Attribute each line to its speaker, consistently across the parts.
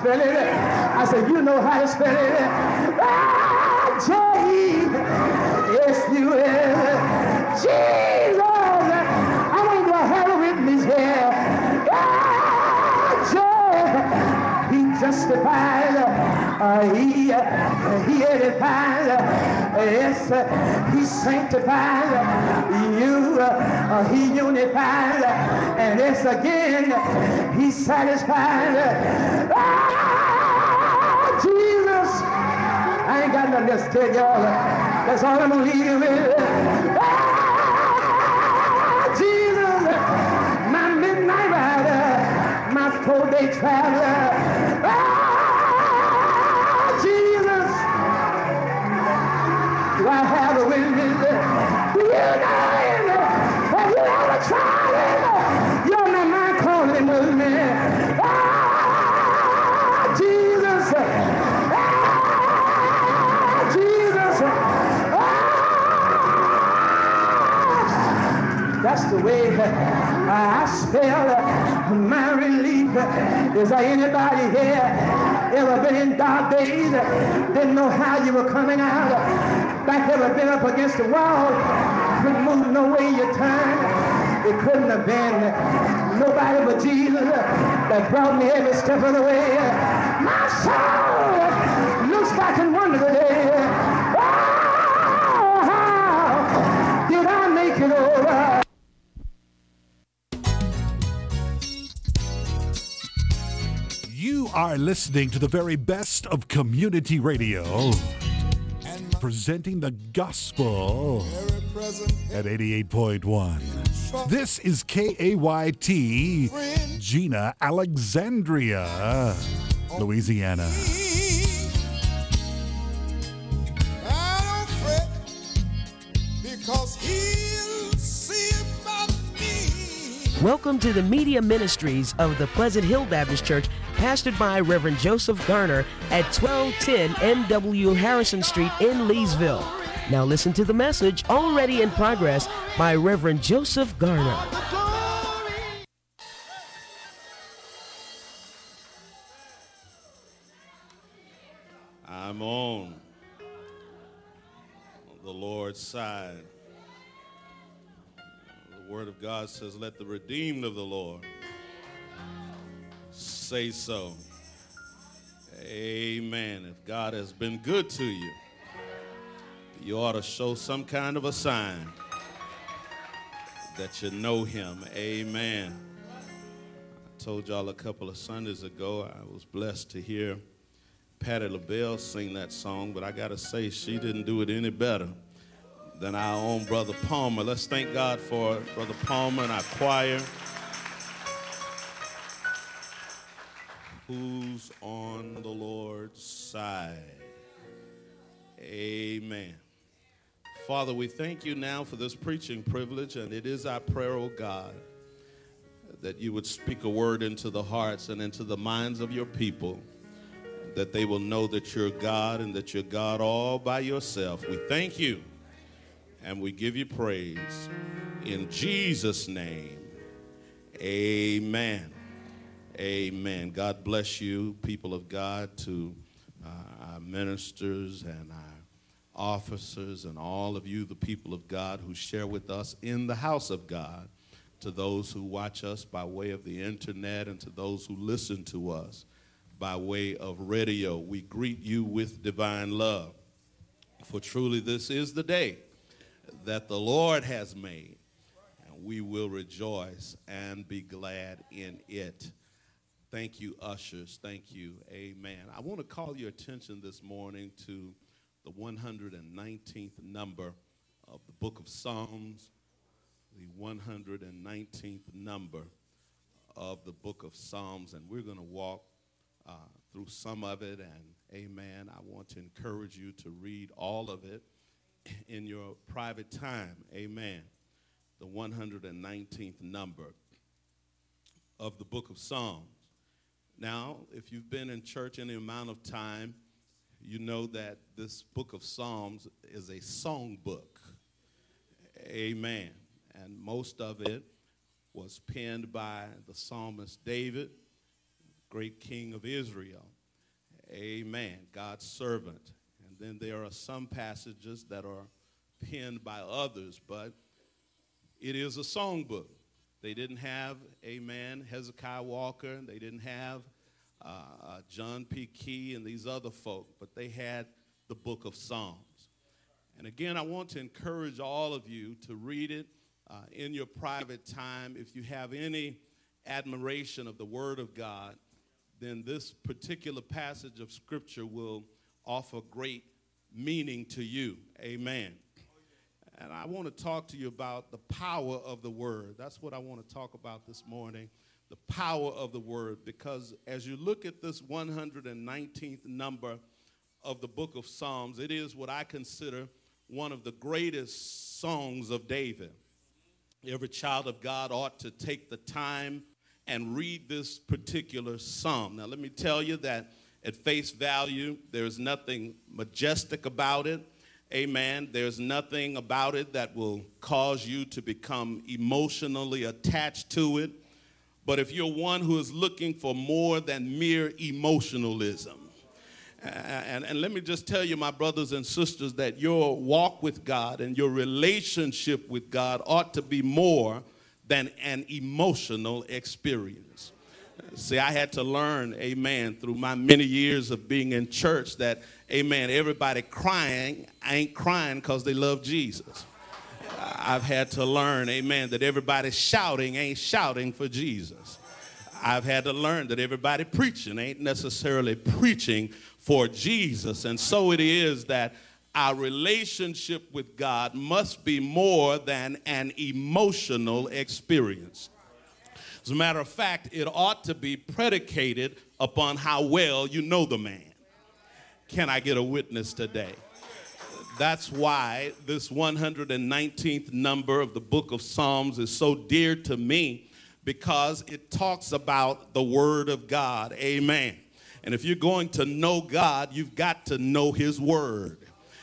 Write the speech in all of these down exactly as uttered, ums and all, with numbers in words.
Speaker 1: spell it. I said, you know how to spell it. Ah, J S U L. Jesus. I want to have it with me here. Ah, J. He justifies. Uh, he, uh, he edifies. Uh, yes, uh, he sanctifies. You, uh, he unifies. And yes, again, he satisfies. Ah, Jesus. I ain't got nothing else to tell y'all. That's all I'm going to leave you with. Ah, Jesus, my midnight rider, my four-day traveler. Ah, Jesus, do I have a witness? Do you know him? Have you ever tried him? You're not mind calling him with me. Ah, Jesus. That's the way I spell my relief. Is there anybody here ever been in dark days, didn't know how you were coming out, back ever been up against the wall, couldn't move no way you turned? It couldn't have been nobody but Jesus that brought me every step of the way. My soul looks back and wonder today, oh, how did I make it over?
Speaker 2: You are listening to the very best of community radio, presenting the gospel at eighty-eight point one. This is K A Y T, Gina, Alexandria, Louisiana.
Speaker 3: I don't fret, because he'll see about me.
Speaker 4: Welcome to the media ministries of the Pleasant Hill Baptist Church, pastored by Reverend Joseph Garner at twelve ten N W Harrison Street in Leesville. Now listen to the message already in progress by Reverend Joseph Garner.
Speaker 3: I'm on the Lord's side. The Word of God says, let the redeemed of the Lord say so. Amen. If God has been good to you, you ought to show some kind of a sign that you know him. Amen. I told y'all a couple of Sundays ago, I was blessed to hear Patti LaBelle sing that song, but I got to say, she didn't do it any better than our own Brother Palmer. Let's thank God for Brother Palmer and our choir. Who's on the Lord's side? Amen. Father, we thank you now for this preaching privilege, and it is our prayer, oh God, that you would speak a word into the hearts and into the minds of your people, that they will know that you're God and that you're God all by yourself. We thank you and we give you praise. In Jesus' name, amen. Amen. God bless you, people of God, to uh, our ministers and our officers and all of you, the people of God who share with us in the house of God, to those who watch us by way of the internet and to those who listen to us by way of radio. We greet you with divine love. For truly this is the day that the Lord has made, and we will rejoice and be glad in it. Thank you, ushers. Thank you. Amen. I want to call your attention this morning to the one hundred nineteenth number of the book of Psalms, the one hundred nineteenth number of the book of Psalms, and we're going to walk uh, through some of it, and amen, I want to encourage you to read all of it in your private time. Amen. The one hundred nineteenth number of the book of Psalms. Now, if you've been in church any amount of time, you know that this book of Psalms is a song book. Amen. And most of it was penned by the psalmist David, great king of Israel. Amen. God's servant. And then there are some passages that are penned by others, but it is a songbook. They didn't have, amen, Hezekiah Walker. They didn't have uh, uh, John P. Key and these other folk, but they had the book of Psalms. And again, I want to encourage all of you to read it uh, in your private time. If you have any admiration of the Word of God, then this particular passage of Scripture will offer great meaning to you. Amen. And I want to talk to you about the power of the Word. That's what I want to talk about this morning, the power of the Word, because as you look at this one hundred nineteenth number of the book of Psalms, it is what I consider one of the greatest songs of David. Every child of God ought to take the time and read this particular psalm. Now, let me tell you that at face value, there's nothing majestic about it. Amen. There's nothing about it that will cause you to become emotionally attached to it. But if you're one who is looking for more than mere emotionalism, and, and let me just tell you, my brothers and sisters, that your walk with God and your relationship with God ought to be more than an emotional experience. See, I had to learn, amen, through my many years of being in church that, amen, everybody crying ain't crying because they love Jesus. I've had to learn, amen, that everybody shouting ain't shouting for Jesus. I've had to learn that everybody preaching ain't necessarily preaching for Jesus. And so it is that our relationship with God must be more than an emotional experience. As a matter of fact, it ought to be predicated upon how well you know the man. Can I get a witness today? That's why this one hundred nineteenth number of the book of Psalms is so dear to me, because it talks about the Word of God. Amen. And if you're going to know God, you've got to know His Word.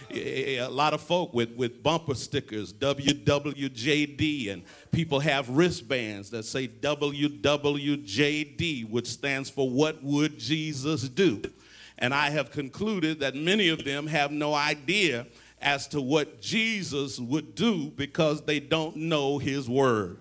Speaker 3: A lot of folk with, with bumper stickers, W W J D, and people have wristbands that say W W J D, which stands for What Would Jesus Do? And I have concluded that many of them have no idea as to what Jesus would do because they don't know His Word.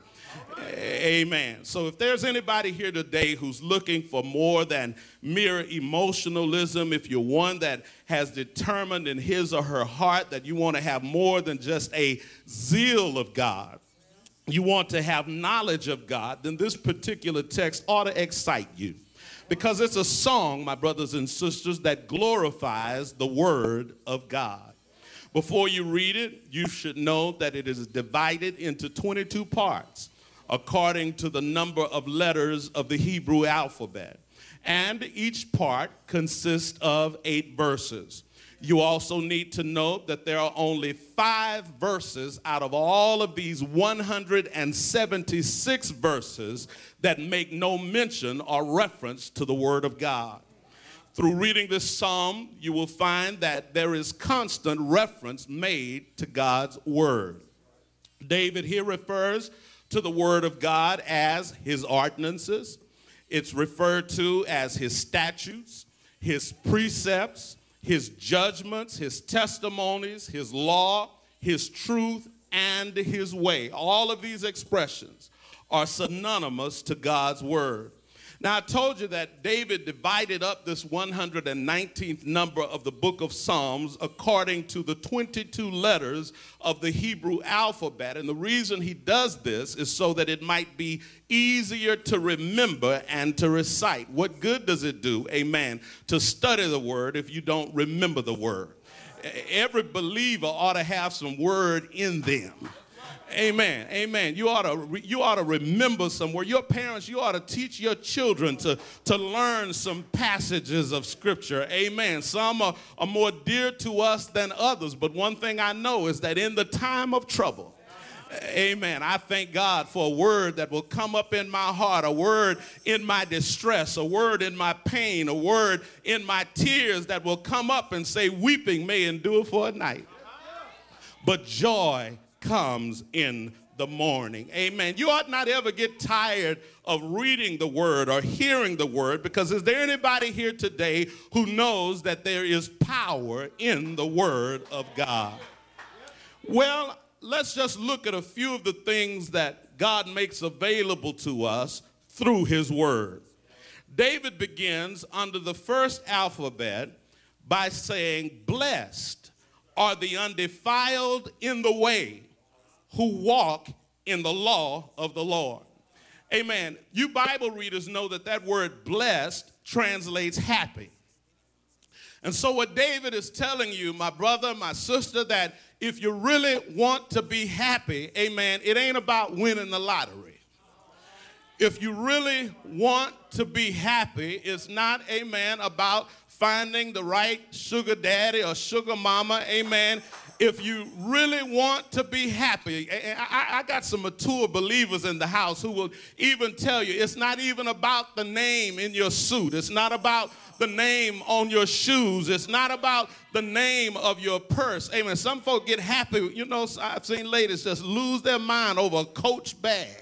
Speaker 3: Amen. So if there's anybody here today who's looking for more than mere emotionalism, if you're one that has determined in his or her heart that you want to have more than just a zeal of God, you want to have knowledge of God, then this particular text ought to excite you. Because it's a song, my brothers and sisters, that glorifies the Word of God. Before you read it, you should know that it is divided into twenty-two parts, according to the number of letters of the Hebrew alphabet. And each part consists of eight verses. You also need to note that there are only five verses out of all of these one hundred seventy-six verses that make no mention or reference to the Word of God. Through reading this psalm, you will find that there is constant reference made to God's Word. David here refers to the Word of God as His ordinances. It's referred to as His statutes, His precepts, His judgments, His testimonies, His law, His truth, and His way. All of these expressions are synonymous to God's Word. Now, I told you that David divided up this one hundred nineteenth number of the book of Psalms according to the twenty-two letters of the Hebrew alphabet. And the reason he does this is so that it might be easier to remember and to recite. What good does it do, amen, to study the Word if you don't remember the Word? Every believer ought to have some Word in them. Amen. Amen. You ought to you ought to remember somewhere. Your parents, you ought to teach your children to, to learn some passages of Scripture. Amen. Some are, are more dear to us than others. But one thing I know is that in the time of trouble, amen, I thank God for a word that will come up in my heart, a word in my distress, a word in my pain, a word in my tears that will come up and say, weeping may endure for a night, but joy comes in the morning. Amen. You ought not ever get tired of reading the word or hearing the word, because is there anybody here today who knows that there is power in the word of God? Well, let's just look at a few of the things that God makes available to us through his word. David begins under the first alphabet by saying, blessed are the undefiled in the way who walk in the law of the Lord. Amen. You Bible readers know that that word blessed translates happy. And so what David is telling you, my brother, my sister, that if you really want to be happy, amen, it ain't about winning the lottery. If you really want to be happy, it's not, amen, about finding the right sugar daddy or sugar mama, amen. If you really want to be happy, I, I got some mature believers in the house who will even tell you it's not even about the name in your suit. It's not about the name on your shoes. It's not about the name of your purse. Amen. Some folk get happy. You know, I've seen ladies just lose their mind over a Coach bag.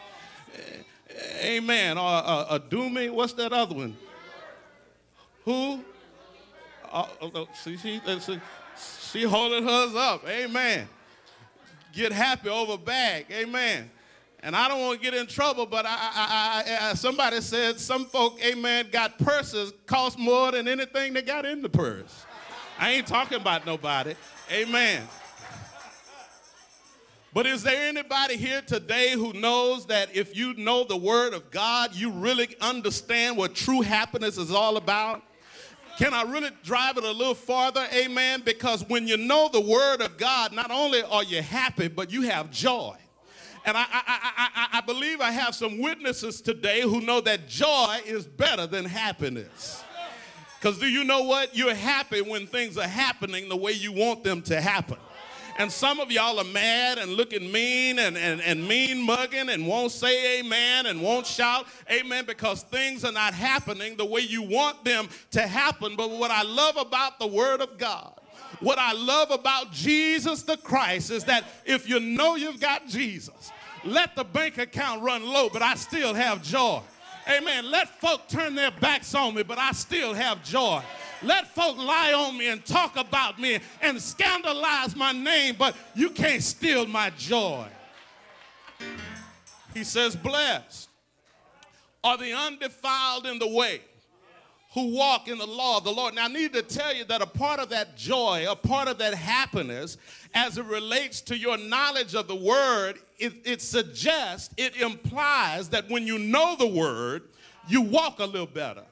Speaker 3: Amen. Or a, a Doomy. What's that other one? Who? Uh, uh, see, she, uh, she, she holding hers up. Amen. Get happy over a bag. Amen. And I don't want to get in trouble, but I, I, I, I, somebody said some folk, amen, got purses cost more than anything they got in the purse. I ain't talking about nobody. Amen. But is there anybody here today who knows that if you know the word of God, you really understand what true happiness is all about? Can I really drive it a little farther? Amen. Because when you know the word of God, not only are you happy, but you have joy. And I, I, I, I, I believe I have some witnesses today who know that joy is better than happiness. Because do you know what? You're happy when things are happening the way you want them to happen. And some of y'all are mad and looking mean and, and, and mean mugging and won't say amen and won't shout amen because things are not happening the way you want them to happen. But what I love about the word of God, what I love about Jesus the Christ is that if you know you've got Jesus, let the bank account run low, but I still have joy. Amen. Let folk turn their backs on me, but I still have joy. Let folk lie on me and talk about me and scandalize my name, but you can't steal my joy. He says, blessed are the undefiled in the way who walk in the law of the Lord. Now, I need to tell you that a part of that joy, a part of that happiness, as it relates to your knowledge of the word, it, it suggests, it implies that when you know the word, you walk a little better.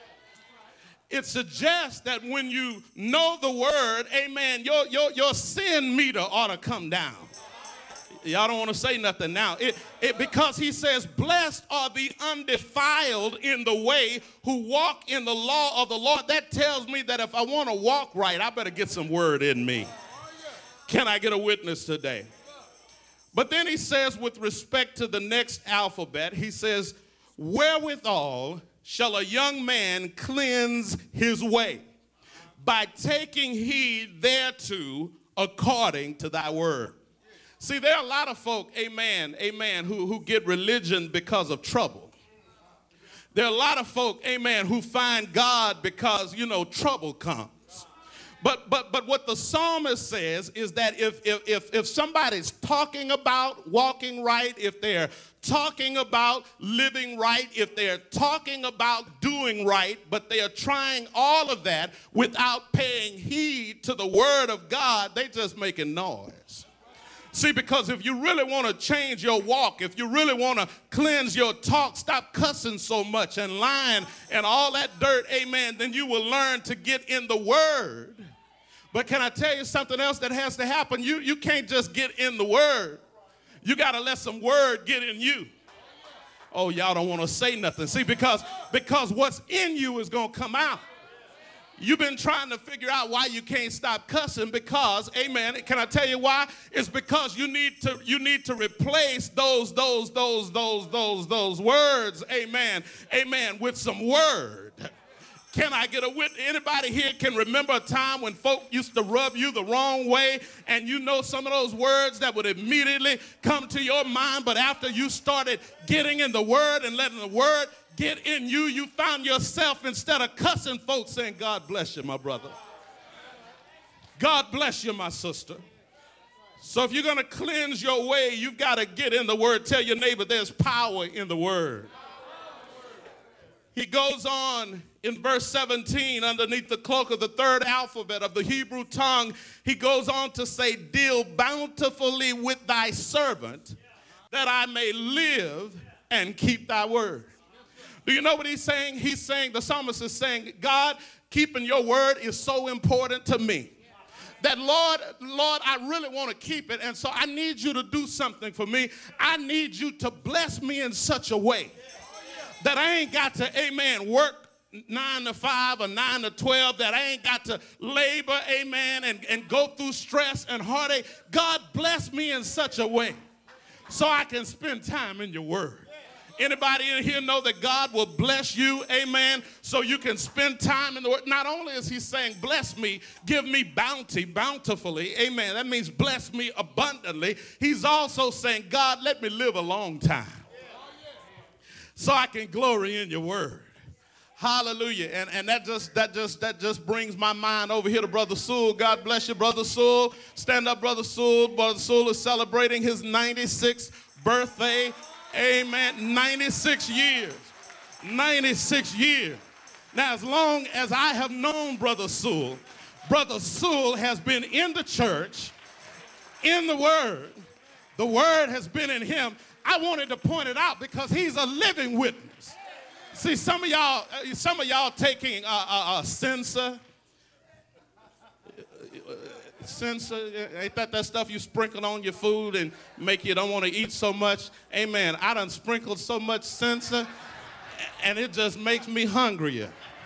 Speaker 3: It suggests that when you know the word, amen, your, your, your sin meter ought to come down. Y'all don't want to say nothing now. It, it, because he says, blessed are the undefiled in the way who walk in the law of the Lord. That tells me that if I want to walk right, I better get some word in me. Can I get a witness today? But then he says, with respect to the next alphabet, he says, wherewithal shall a young man cleanse his way? By taking heed thereto according to thy word. See, there are a lot of folk, amen, amen, who, who get religion because of trouble. There are a lot of folk, amen, who find God because, you know, trouble comes. But but but what the psalmist says is that if if if, if somebody's talking about walking right, if they're talking about living right, if they're talking about doing right, but they are trying all of that without paying heed to the word of God, they just making noise. See, because if you really want to change your walk, if you really want to cleanse your talk, stop cussing so much and lying and all that dirt, amen, then you will learn to get in the word. But can I tell you something else that has to happen? You, you can't just get in the word. You got to let some word get in you. Oh, y'all don't want to say nothing. See, because, because what's in you is going to come out. You've been trying to figure out why you can't stop cussing because, amen, can I tell you why? It's because you need to you need to replace those, those, those, those, those, those words, amen, amen, with some word. Can I get a witness? Anybody here can remember a time when folk used to rub you the wrong way, and you know some of those words that would immediately come to your mind, but after you started getting in the word and letting the word get in you, you found yourself, instead of cussing folks, saying, God bless you, my brother. God bless you, my sister. So if you're going to cleanse your way, you've got to get in the word. Tell your neighbor there's power in the word. He goes on in verse seventeen, underneath the cloak of the third alphabet of the Hebrew tongue, he goes on to say, deal bountifully with thy servant, that I may live and keep thy word. Do you know what he's saying? He's saying, the psalmist is saying, God, keeping your word is so important to me. That, Lord, Lord, I really want to keep it, and so I need you to do something for me. I need you to bless me in such a way that I ain't got to, amen, work nine to five or nine to twelve, that I ain't got to labor, amen, and, and go through stress and heartache. God bless me in such a way so I can spend time in your word. Anybody in here know that God will bless you, amen, so you can spend time in the word? Not only is he saying, bless me, give me bounty, bountifully, amen. That means bless me abundantly. He's also saying, God, let me live a long time so I can glory in your word. Hallelujah. And, and that just that just that just brings my mind over here to Brother Sewell. God bless you, Brother Sewell. Stand up, Brother Sewell. Brother Sewell is celebrating his ninety-sixth birthday. Amen. ninety-six years. ninety-six years. Now, as long as I have known Brother Sewell, Brother Sewell has been in the church, in the word. The word has been in him. I wanted to point it out because he's a living witness. See, some of y'all, some of y'all taking a, a, a sensor. Sensor, ain't that that stuff you sprinkle on your food and make you don't want to eat so much? Amen. I done sprinkled so much sensor, and it just makes me hungrier.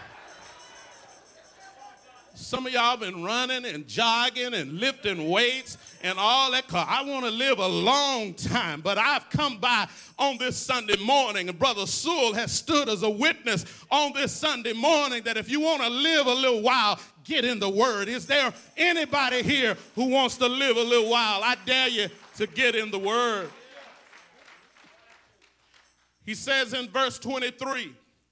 Speaker 3: Some of y'all been running and jogging and lifting weights and all that. Cause I want to live a long time, but I've come by on this Sunday morning, and Brother Sewell has stood as a witness on this Sunday morning that if you want to live a little while, get in the word. Is there anybody here who wants to live a little while? I dare you to get in the word. He says in verse twenty-three,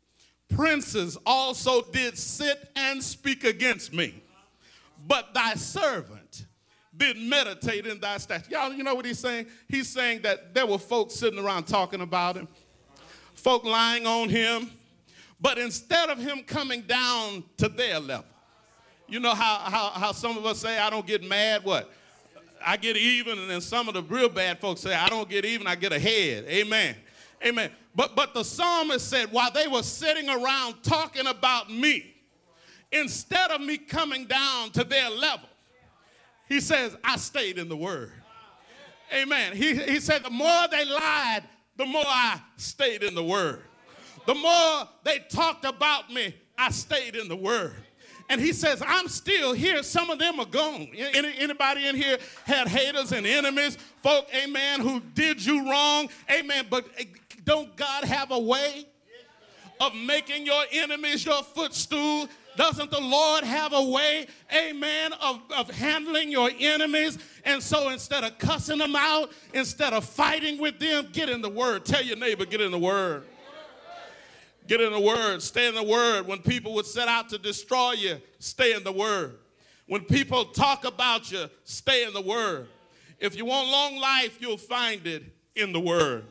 Speaker 3: princes also did sit and speak against me, but thy servant did meditate in thy statutes. Y'all, you know what he's saying? He's saying that there were folks sitting around talking about him, folk lying on him, but instead of him coming down to their level, you know how, how, how some of us say, I don't get mad, what? I get even, and then some of the real bad folks say, I don't get even, I get ahead. Amen. Amen. But, but the psalmist said, while they were sitting around talking about me, instead of me coming down to their level, he says, I stayed in the word. Amen. He, he said, the more they lied, the more I stayed in the word. The more they talked about me, I stayed in the word. And he says, I'm still here. Some of them are gone. Any, anybody in here had haters and enemies, folk, amen, who did you wrong? Amen. But don't God have a way of making your enemies your footstool? Doesn't the Lord have a way, amen, of, of handling your enemies? And so instead of cussing them out, instead of fighting with them, get in the word. Tell your neighbor, get in the word. Get in the word. Stay in the word. When people would set out to destroy you, stay in the word. When people talk about you, stay in the word. If you want long life, you'll find it in the word.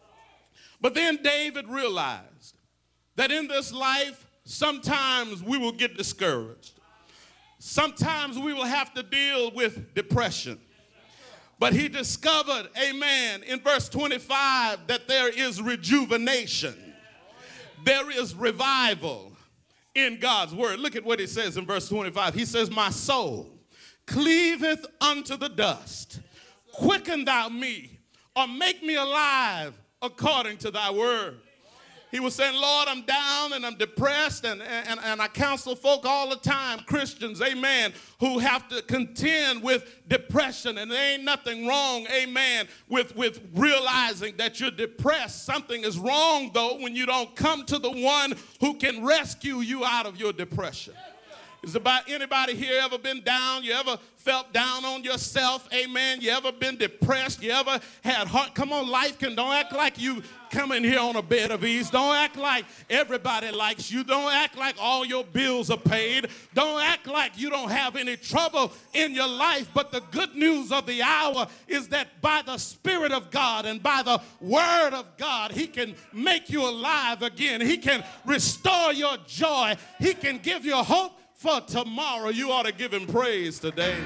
Speaker 3: But then David realized that in this life, sometimes we will get discouraged. Sometimes we will have to deal with depression. But he discovered, amen, in verse twenty-five, that there is rejuvenation. There is revival in God's word. Look at what he says in verse twenty-five. He says, my soul cleaveth unto the dust. Quicken thou me, or make me alive according to thy word. He was saying, Lord, I'm down and I'm depressed, and, and, and I counsel folk all the time, Christians, amen, who have to contend with depression, and there ain't nothing wrong, amen, with, with realizing that you're depressed. Something is wrong, though, when you don't come to the one who can rescue you out of your depression. Is about anybody here ever been down? You ever felt down on yourself? Amen. You ever been depressed? You ever had heart? Come on, life can. Don't act like you come in here on a bed of ease. Don't act like everybody likes you. Don't act like all your bills are paid. Don't act like you don't have any trouble in your life. But the good news of the hour is that by the Spirit of God and by the Word of God, He can make you alive again. He can restore your joy. He can give you hope for tomorrow. You ought to give Him praise today.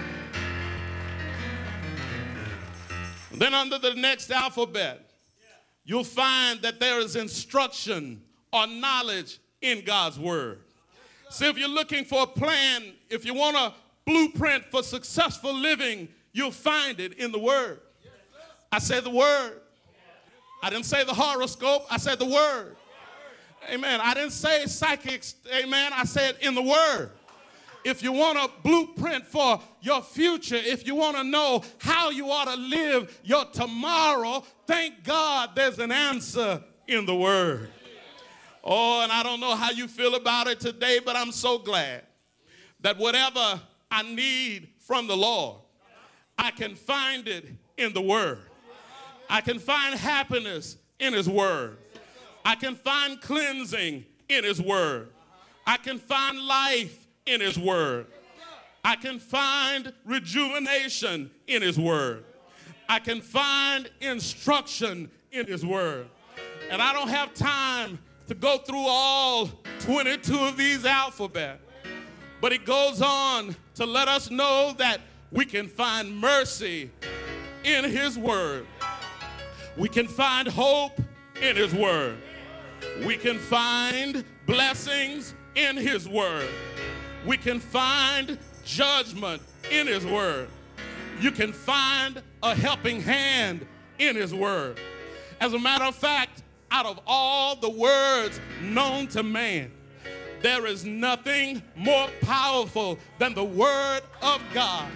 Speaker 3: Then under the next alphabet, you'll find that there is instruction or knowledge in God's Word. So if you're looking for a plan, if you want a blueprint for successful living, you'll find it in the Word. I said the Word. I didn't say the horoscope. I said the Word. Amen. I didn't say psychics. Amen. I said in the Word. If you want a blueprint for your future, if you want to know how you ought to live your tomorrow, thank God there's an answer in the Word. Oh, and I don't know how you feel about it today, but I'm so glad that whatever I need from the Lord, I can find it in the Word. I can find happiness in His Word. I can find cleansing in His Word. I can find life in His Word. I can find rejuvenation in His Word. I can find instruction in His Word. And I don't have time to go through all twenty-two of these alphabet, but it goes on to let us know that we can find mercy in His Word. We can find hope in His Word. We can find blessings in His Word. We can find judgment in His Word. You can find a helping hand in His Word. As a matter of fact, out of all the words known to man, there is nothing more powerful than the Word of God.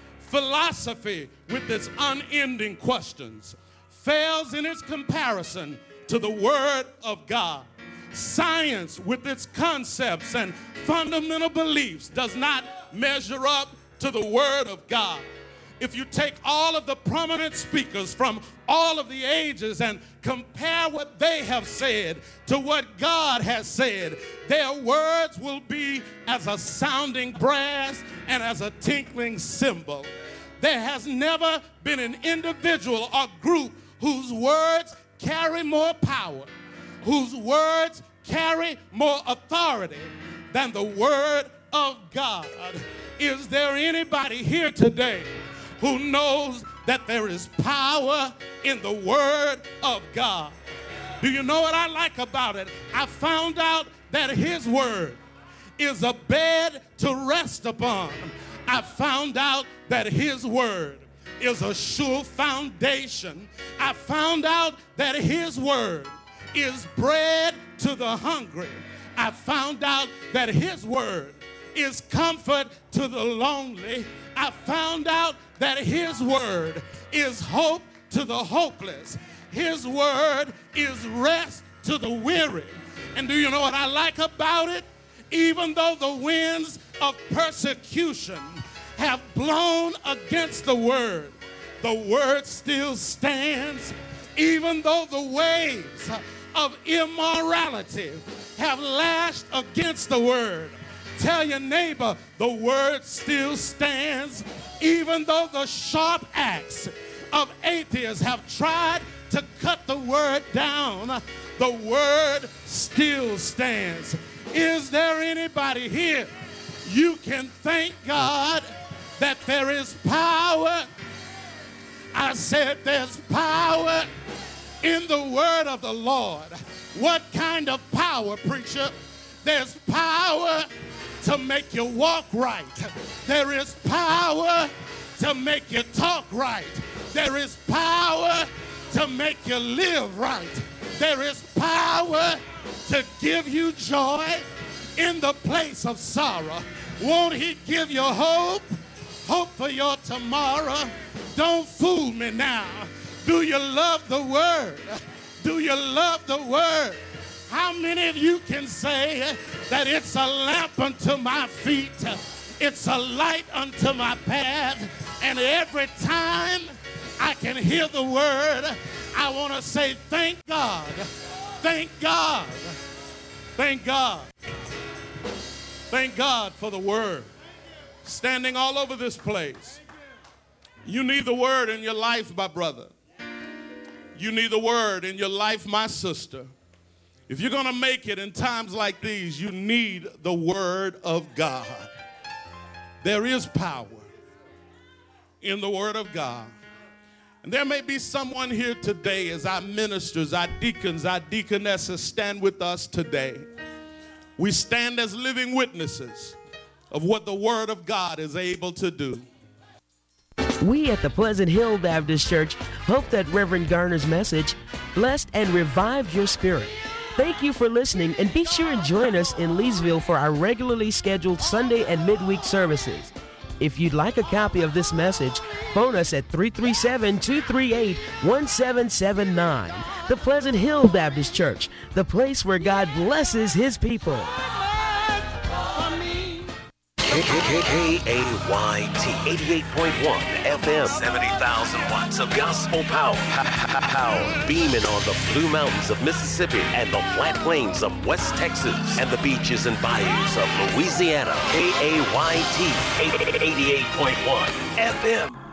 Speaker 3: Philosophy, with its unending questions, fails in its comparison to the Word of God. Science, with its concepts and fundamental beliefs, does not measure up to the Word of God. If you take all of the prominent speakers from all of the ages and compare what they have said to what God has said, their words will be as a sounding brass and as a tinkling cymbal. There has never been an individual or group whose words carry more power, whose words carry more authority than the Word of God. Is there anybody here today who knows that there is power in the Word of God? Do you know what I like about it? I found out that His Word is a bed to rest upon. I found out that His Word is a sure foundation. I found out that His Word is bread to the hungry. I found out that His Word is comfort to the lonely. I found out that His Word is hope to the hopeless. His Word is rest to the weary. And do you know what I like about it? Even though the winds of persecution have blown against the Word, the Word still stands. Even though the waves of immorality have lashed against the Word, tell your neighbor, the Word still stands. Even though the sharp axe of atheists have tried to cut the Word down, the Word still stands. Is there anybody here? You can thank God that there is power. I said there's power in the Word of the Lord. What kind of power, preacher? There's power to make you walk right. There is power to make you talk right. There is power to make you live right. There is power to give you joy in the place of sorrow? Won't he give you hope? Hope for your tomorrow? Don't fool me now. Do you love the word? Do you love the word? How many of you can say that it's a lamp unto my feet, it's a light unto my path, and every time I can hear the word, I want to say thank God, thank God, thank God, thank God for the word standing all over this place. You need the word in your life, my brother. You need the word in your life, my sister. If you're going to make it in times like these, you need the word of God. There is power in the word of God. And there may be someone here today, as our ministers, our deacons, our deaconesses stand with us today. We stand as living witnesses of what the word of God is able to do.
Speaker 4: We at the Pleasant Hill Baptist Church hope that Reverend Garner's message blessed and revived your spirit. Thank you for listening, and be sure and join us in Leesville for our regularly scheduled Sunday and midweek services. If you'd like a copy of this message, phone us at three three seven, two three eight, one seven seven nine. The Pleasant Hill Baptist Church, the place where God blesses his people.
Speaker 5: K A Y T eighty-eight point one F M, seventy thousand watts of gospel power. Power beaming on the Blue Mountains of Mississippi and the flat plains of West Texas and the beaches and bayous of Louisiana. K A Y T eighty-eight point one F M.